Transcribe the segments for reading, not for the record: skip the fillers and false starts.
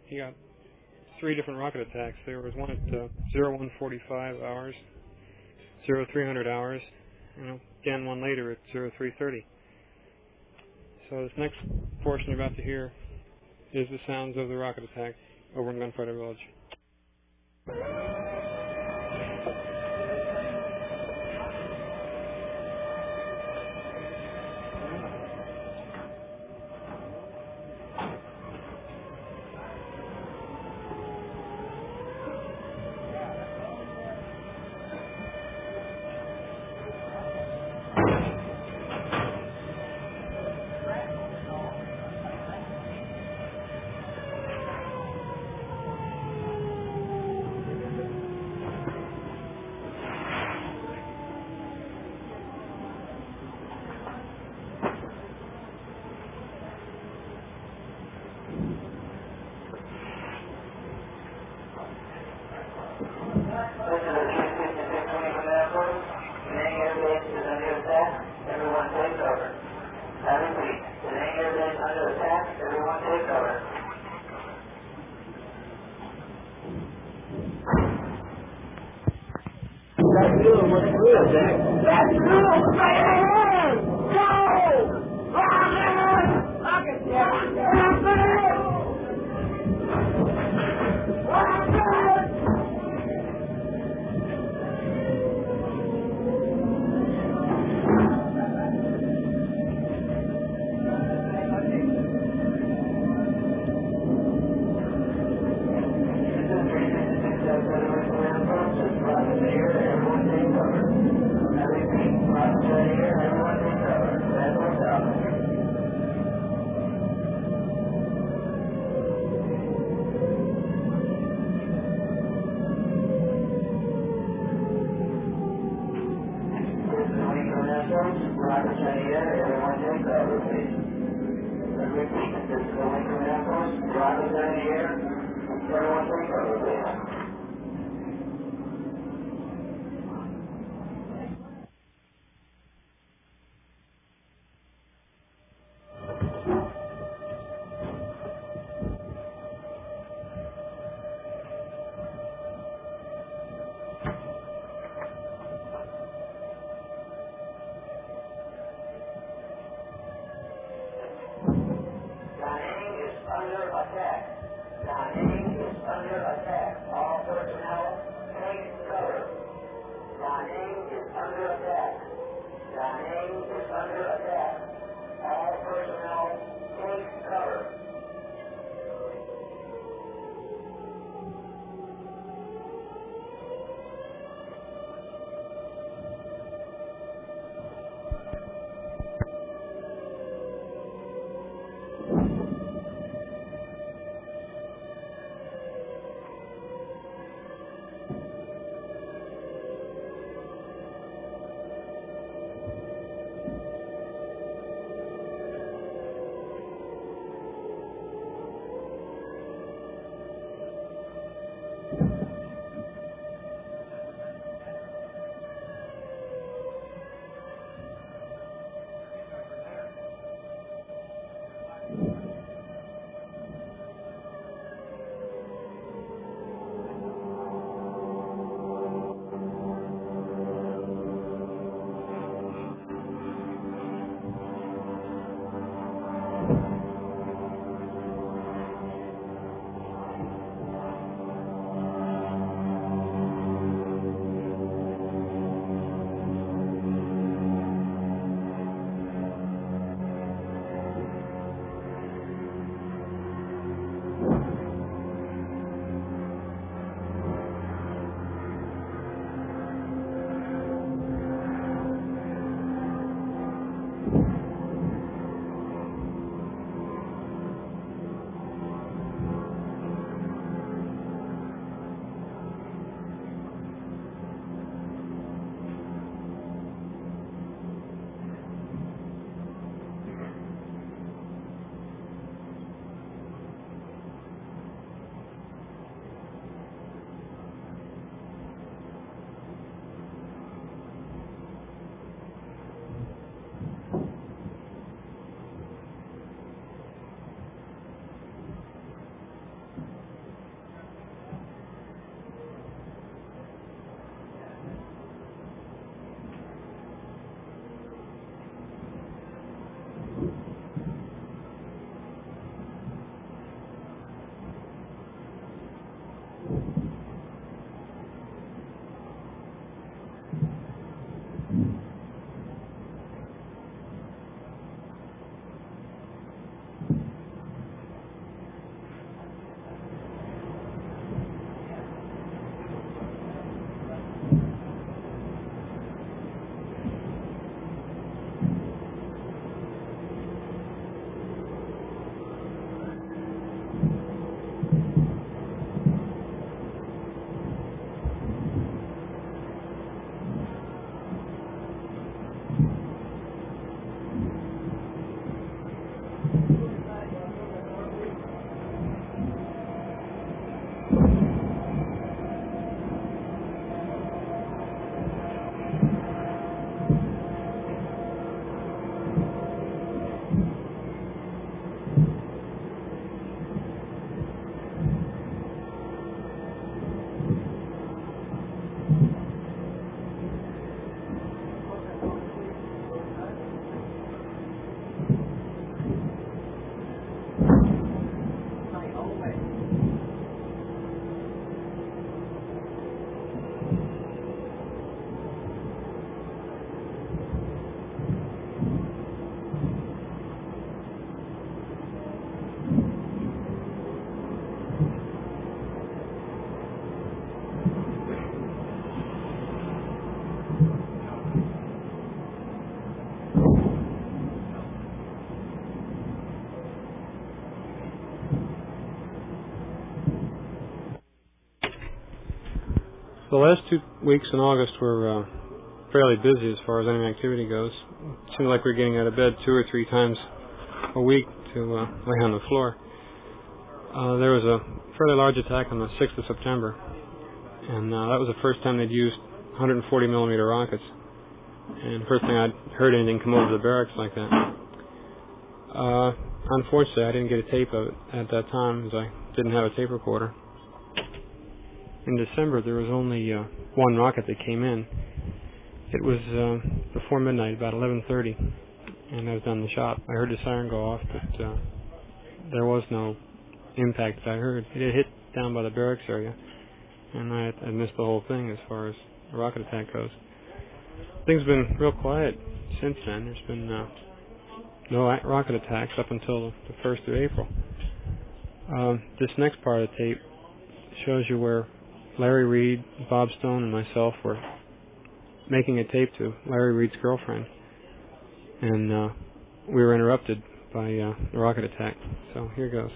he got 3 different rocket attacks. There was one at 0145 hours, 0300 hours, and again one later at 0330. So this next portion you're about to hear is the sounds of the rocket attack over in Gunfighter Village. The last 2 weeks in August were fairly busy as far as any activity goes. It seemed like we were getting out of bed 2 or 3 times a week to lay on the floor. There was a fairly large attack on the 6th of September, and that was the first time they'd used 140 millimeter rockets. And the first thing I'd heard anything come over the barracks like that. Unfortunately, I didn't get a tape of it at that time, as I didn't have a tape recorder. In December, there was only one rocket that came in. It was before midnight, about 11:30, and I was down in the shop. I heard the siren go off, but there was no impact that I heard. It had hit down by the barracks area, and I missed the whole thing as far as the rocket attack goes. Things have been real quiet since then. There's been no rocket attacks up until the 1st of April. This next part of the tape shows you where Larry Reed, Bob Stone, and myself were making a tape to Larry Reed's girlfriend, and we were interrupted by the rocket attack. So here goes.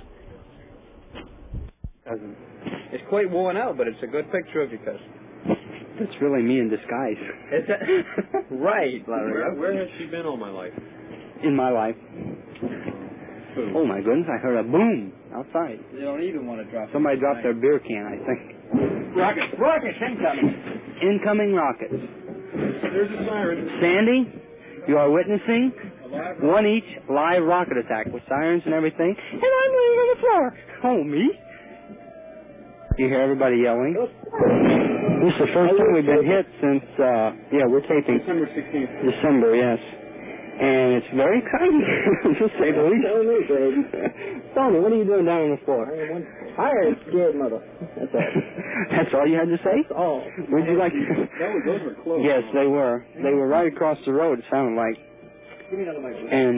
Cousin. It's quite worn out, but it's a good picture of your cousin. It's really me in disguise. Is that right, Larry? Where has she been all my life? In my life. Boom. Oh my goodness, I heard a boom outside. You don't even want to drop. Somebody dropped their beer can, I think. Rockets incoming. Incoming rockets. There's a siren. Sandy, you are witnessing one each live rocket attack with sirens and everything, and I'm laying on the floor. Oh, me? You hear everybody yelling? This is the first time we've been hit since, we're taping. December 16th. December, yes. And it's very exciting, to say the least. Tell me, babe. Tell me, what are you doing down on the floor? I'm scared, mother. That's all. That's all you had to say? Oh. Would you like to... Those were close. Yes, they were. They were right across the road, it sounded like. Give me another microphone. And,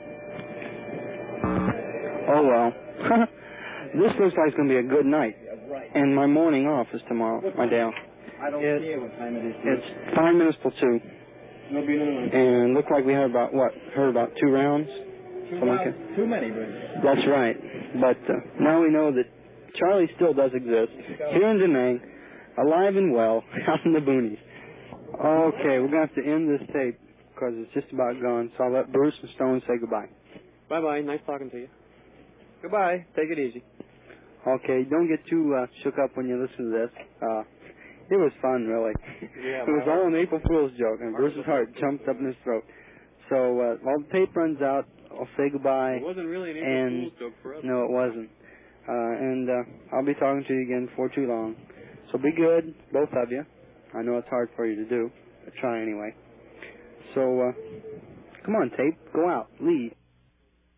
oh well. This looks like it's going to be a good night. Right. And my morning off is tomorrow, my day off. I don't care what time it is. It's 5 minutes till 2. There'll be another one. And it looked like we had about 2 rounds? Too many, Bruce. That's right. But now we know that Charlie still does exist. Here in Da Nang, alive and well, out in the boonies. Okay, we're going to have to end this tape because it's just about gone. So I'll let Bruce and Stone say goodbye. Bye-bye. Nice talking to you. Goodbye. Take it easy. Okay, don't get too shook up when you listen to this. It was fun, really. Yeah, it was all an April Fool's joke, and Bruce's heart jumped up in his throat. So while the tape runs out, I'll say goodbye. It wasn't really an April Fool's joke for us. No, it wasn't. And I'll be talking to you again before too long. So be good, both of you. I know it's hard for you to do, but try anyway. So, come on, tape. Go out. Leave.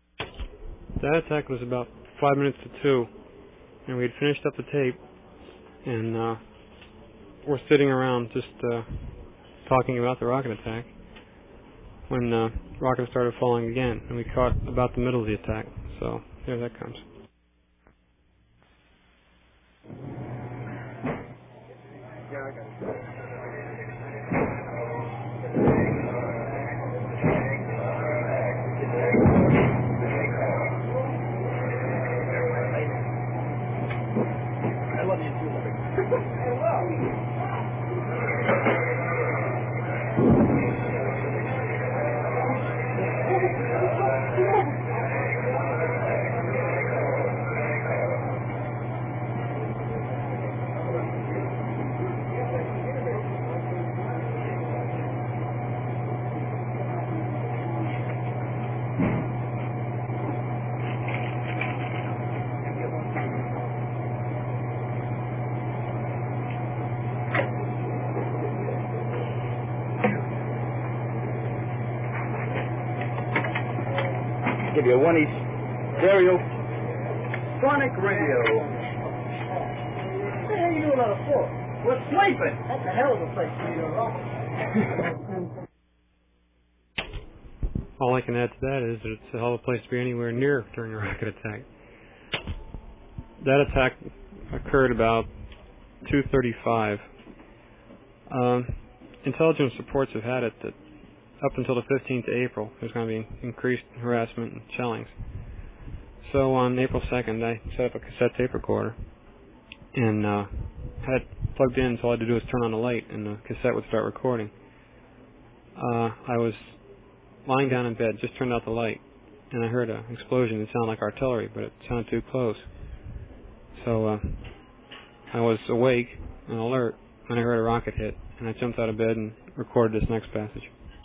That attack was about 5 minutes to 2, and we had finished up the tape, and we're sitting around just talking about the rocket attack when rockets started falling again, and we caught about the middle of the attack. So there that comes. Give you a 1-each stereo sonic radio. What the hell are you doing on the floor? We're sleeping. That's a hell of a place for you to rock. All I can add to that is that it's a hell of a place to be anywhere near during a rocket attack. That attack occurred about 2:35. Intelligence reports have had it that up until the 15th of April, there's going to be increased harassment and shellings. So on April 2nd, I set up a cassette tape recorder and had it plugged in, so all I had to do was turn on the light and the cassette would start recording. I was lying down in bed, just turned out the light, and I heard an explosion. It sounded like artillery, but it sounded too close. So I was awake and alert when I heard a rocket hit, and I jumped out of bed and recorded this next passage.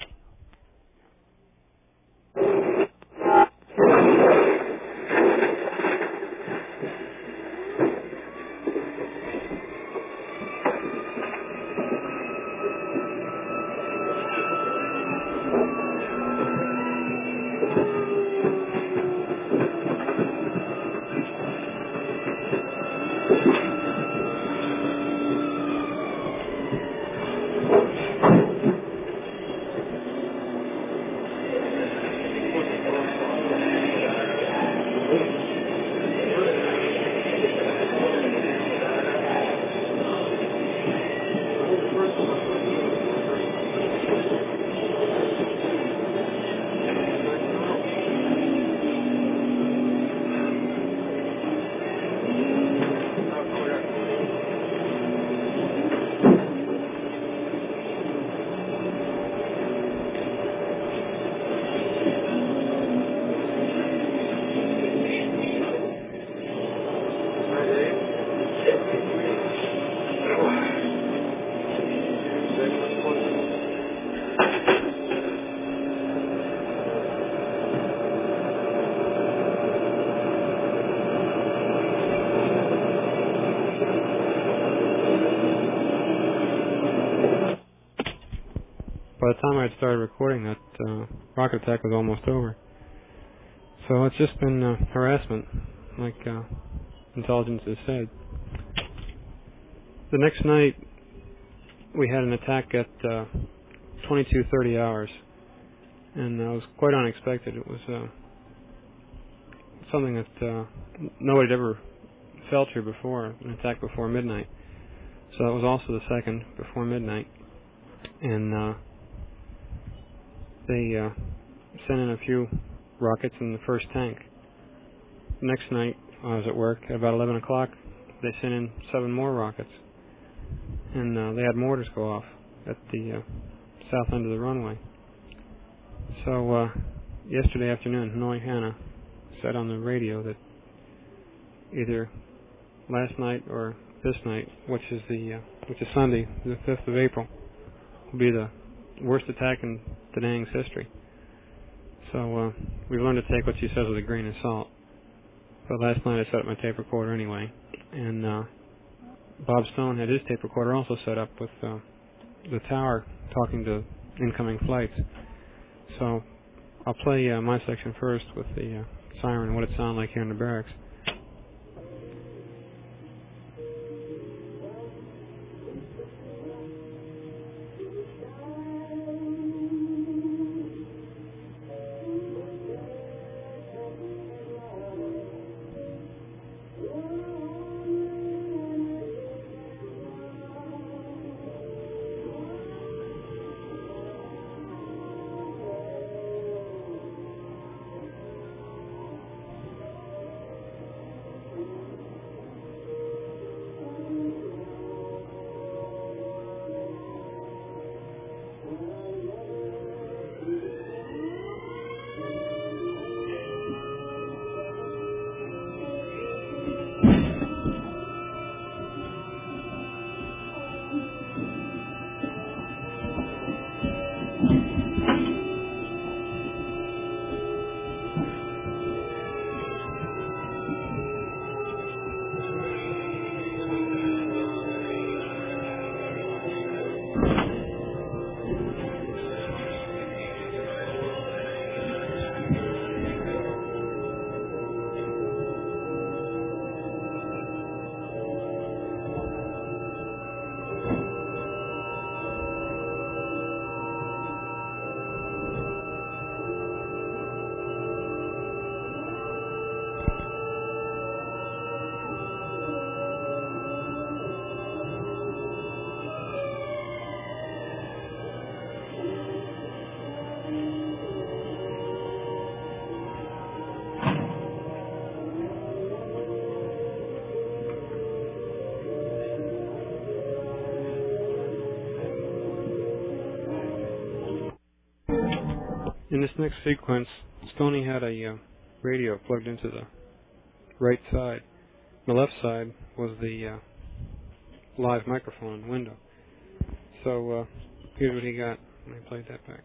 By the time I had started recording, that rocket attack was almost over. So it's just been harassment, like intelligence has said. The next night, we had an attack at 22:30 hours, and it was quite unexpected. It was something that nobody had ever felt here before, an attack before midnight. So it was also the second before midnight, and they sent in a few rockets in the first tank. The next night, I was at work at about 11 o'clock. They sent in 7 more rockets, and they had mortars go off at the south end of the runway. So yesterday afternoon, Hanoi Hannah said on the radio that either last night or this night, which is Sunday, the 5th of April, will be the worst attack in Da Nang's history. So we've learned to take what she says with a grain of salt. But last night I set up my tape recorder anyway, and Bob Stone had his tape recorder also set up with the tower talking to incoming flights. So I'll play my section first with the siren and what it sounded like here in the barracks. In this next sequence, Stoney had a radio plugged into the right side. The left side was the live microphone in the window. So here's what he got when he played that back.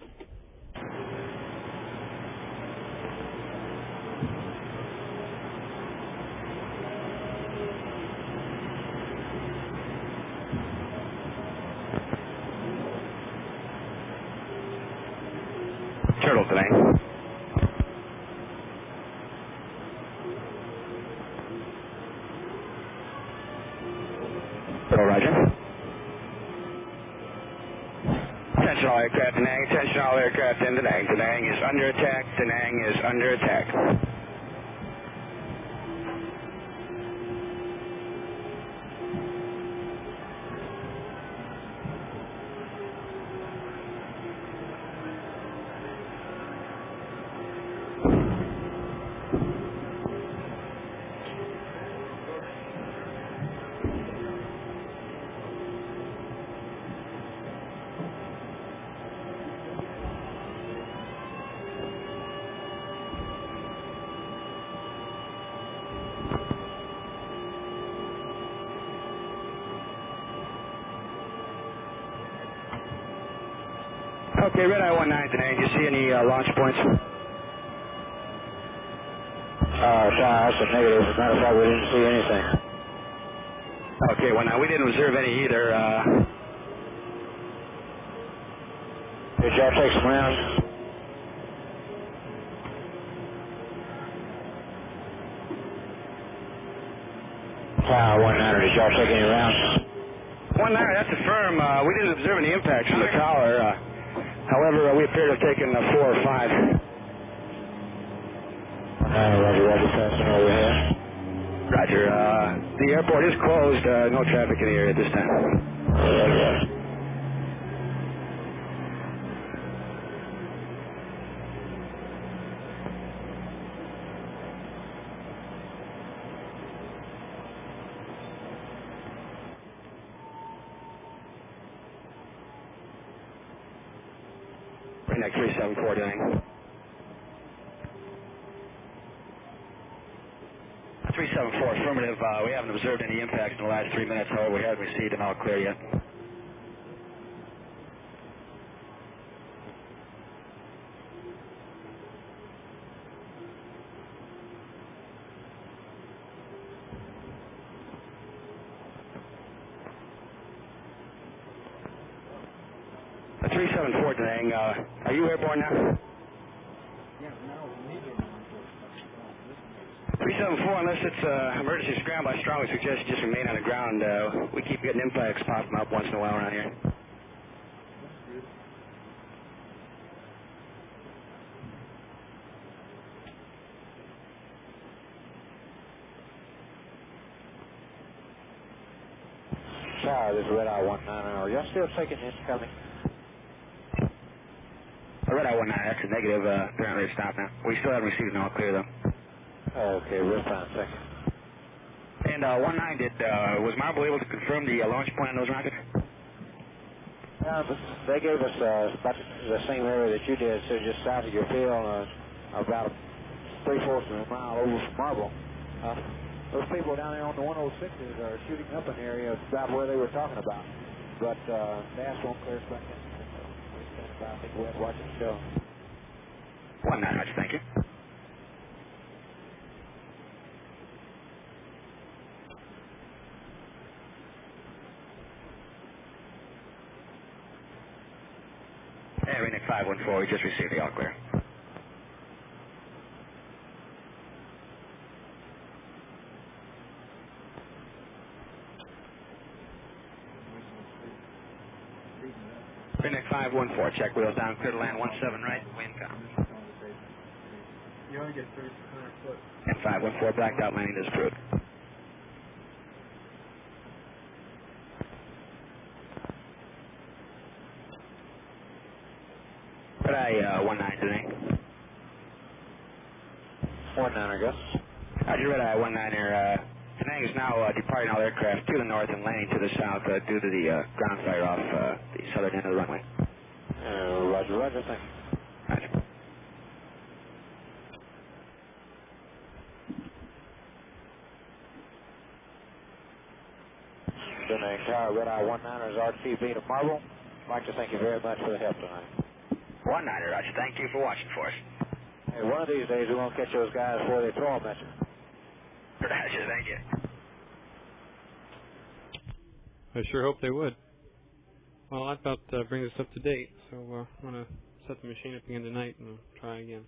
Turtle today. Turtle, roger. Attention all aircraft, Da Nang. Attention all aircraft in Da Nang. Da Nang is under attack. Da Nang is under attack. Okay, Red Eye 19 today. Do you see any launch points? That's a negative. As a matter of fact, we didn't see anything. Okay, we didn't observe any either. Did y'all take some rounds? Tower 19, did y'all take any rounds? 19, that's a firm. We didn't observe any impacts from the tower. However, we appear to have taken 4 or 5. Roger, passing over here. Roger. The airport is closed. No traffic in the area at this time. Roger. Next 374 doing. 374, affirmative. We haven't observed any impacts in the last 3 minutes. However, we haven't received an all clear yet. A 374 today. Are you airborne now? 374, unless it's emergency scramble, I strongly suggest you just remain on the ground. We keep getting impacts popping up once in a while around here. Tower, this is Red Eye 19. Are y'all still taking incoming? Red Eye 19, that's a negative. Apparently it's stopped now. We still haven't received an all clear though. Okay, real fine, thank you. And 19, was Marble able to confirm the launch point on those rockets? They gave us about the same area that you did, so just south of your field, about 3/4 of a mile over from Marble. Those people down there on the 106s are shooting up an area about where they were talking about, but gas won't clear us back in. We stand by, I think we'll have to watch the show. 19, thank you. Hey, Renick 514, we just received the all clear. Renick 514, check wheels down, clear to land 17 right, wind calm. You only get 300 foot. And 514, blacked out landing is approved. Red Eye 19 today. 19, I guess. Roger, Red Eye 19 here. Da Nang is now departing all aircraft to the north and landing to the south due to the ground fire off the southern end of the runway. Roger, thank you. Roger. and the entire Red Eye 19ers RTB to Marble. I'd like to thank you very much for the help tonight. 19er, Roger. Thank you for watching for us. Hey, one of these days we won't catch those guys before they throw them at you. Roger, thank you. I sure hope they would. Well, that about brings us up to date, so I'm going to set the machine up again tonight and we'll try again.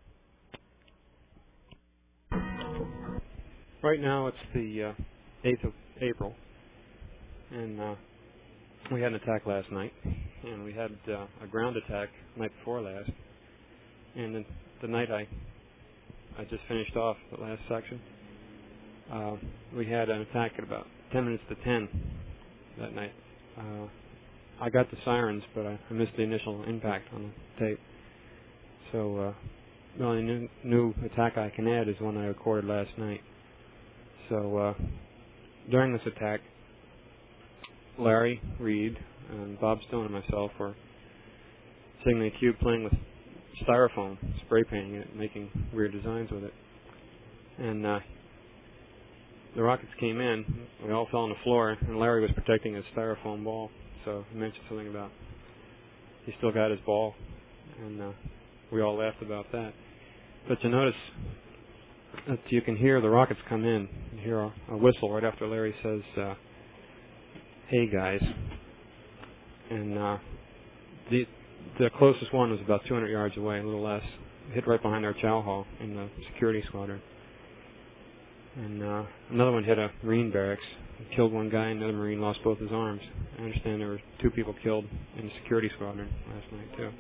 Right now it's the 8th of April, and we had an attack last night, and we had a ground attack the night before last, and then the night I just finished off the last section, we had an attack at about 10 minutes to 10 that night. I got the sirens, but I missed the initial impact on the tape. So the only new attack I can add is one I recorded last night. So during this attack, Larry Reed and Bob Stone and myself were sitting in the cube playing with styrofoam, spray painting it, making weird designs with it. And the rockets came in, we all fell on the floor, and Larry was protecting his styrofoam ball. So he mentioned something about he still got his ball, and we all laughed about that. But you notice that you can hear the rockets come in. You hear a whistle right after Larry says, "Hey guys," and the closest one was about 200 yards away, a little less. It hit right behind our chow hall in the security squadron. And another one hit a Marine barracks. It killed one guy, and another Marine lost both his arms. I understand there were 2 people killed in the security squadron last night, too.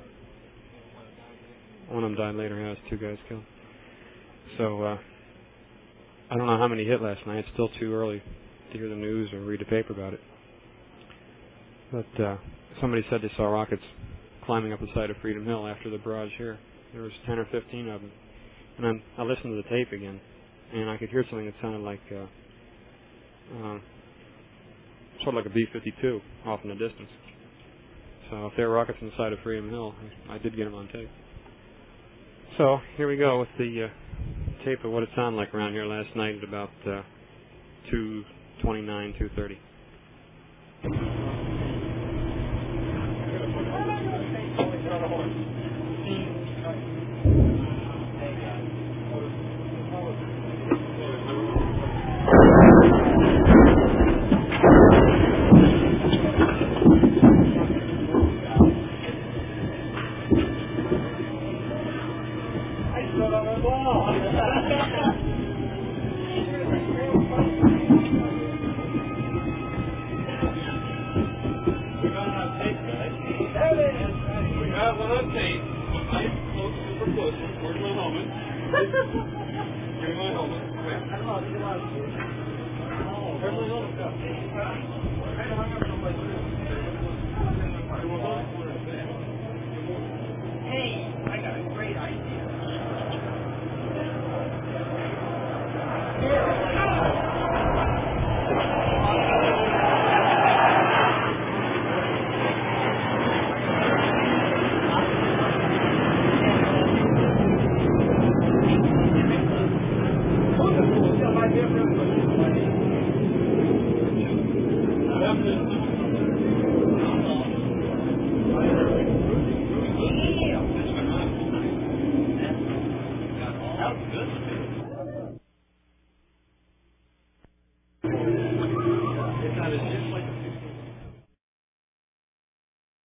One of them died later, has 2 guys killed. So, I don't know how many hit last night. It's still too early to hear the news or read the paper about it. But somebody said they saw rockets climbing up the side of Freedom Hill after the barrage here. There was 10 or 15 of them. And I listened to the tape again, and I could hear something that sounded like sort of like a B-52 off in the distance. So if there were rockets on the side of Freedom Hill, I did get them on tape. So here we go with the tape of what it sounded like around here last night at about 2:29, 2:30.